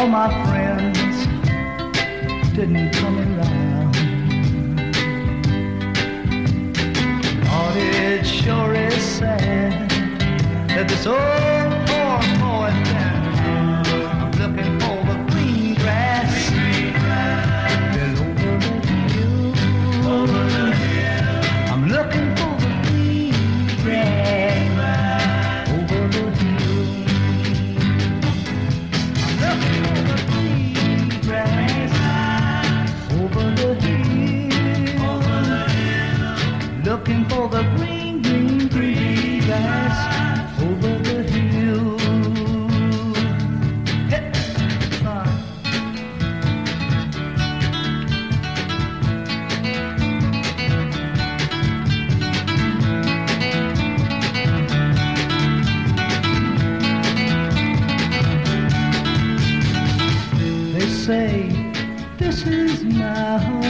all my friends didn't come around. Lord, it sure is sad that this old poor boy down, I'm looking for the green grass. I'm looking for the green grass over the hill. I'm looking for the green grass over the hill. Looking for the green grass over the hill. Hey. They say this is my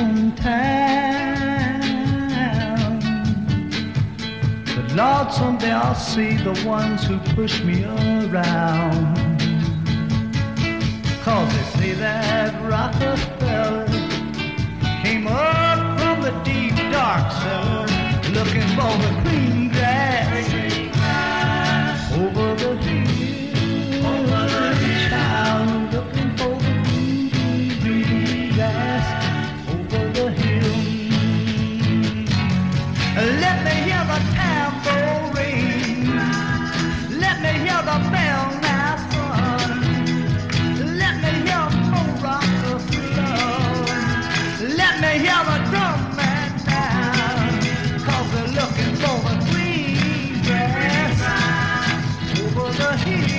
hometown, but Lord, someday I'll see the ones who push me around. 'Cause they say that Rockefeller came up from the deep dark cellar looking for the green grass over the hill. Over the child looking for the green grass over the hill. Let me hear the tambourine. Let me hear the bell now, son. Let me hear more rock the flow. Let me hear the drum man now. 'Cause they're looking for the green grass over the hill.